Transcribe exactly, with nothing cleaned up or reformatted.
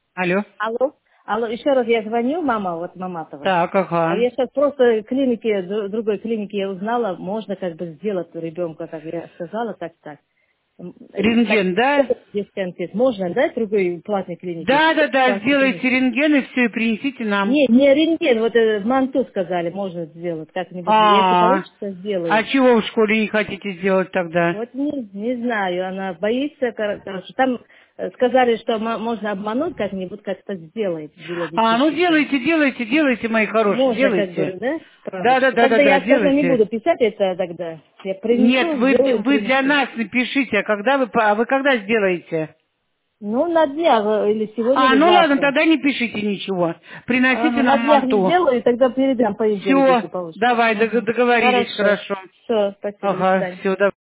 Алло. Алло. Алло, еще раз я звоню, мама, вот Маматова. Так, А ага. я сейчас просто в клинике, в другой клинике я узнала, можно как бы сделать у ребенка, как я сказала, так, так. М, и так, Рентген, да? дисконтент. Можно, да, в другой платной клинике? Да, да, да, Платной клинике. сделайте рентген и все, и принесите нам. Не, не рентген, вот э, в Манту сказали, можно сделать как-нибудь. Если А, получится, а сделаем. чего в школе не хотите сделать тогда? Вот не, не знаю, она боится, кор- короче. Там э, сказали, что мо- можно обмануть как-нибудь, как-то сделать для А, ну детишек. делайте, делайте, делайте, мои хорошие, Можно, как делайте. бы, да, Да, да, справочку. да, да, Тогда да, я скажу, не делайте. буду писать это тогда. Я Нет, принесу, вы, сделаю, вы для принесу. нас напишите, а когда вы, по- а вы когда сделаете? Ну, на днях, э, или сегодня, А, или ну ладно, завтра. тогда не пишите ничего. Приносите Ага, на нам днях манту. сделаю, и тогда передам по имени, если Все, получится. давай, дог- Угу. договорились, Хорошо. хорошо. Все, спасибо, до Ага, свидания. все, давай.